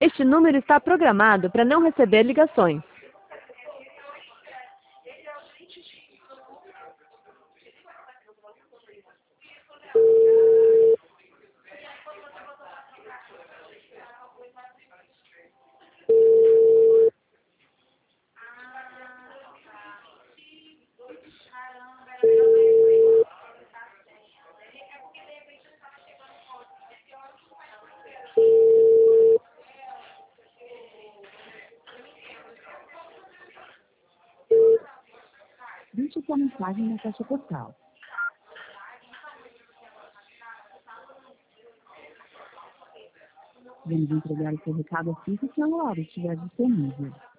Este número está programado para não receber ligações. Deixe sua mensagem na caixa postal. Vamos entregar o seu recado assim que o seu celular estiver disponível.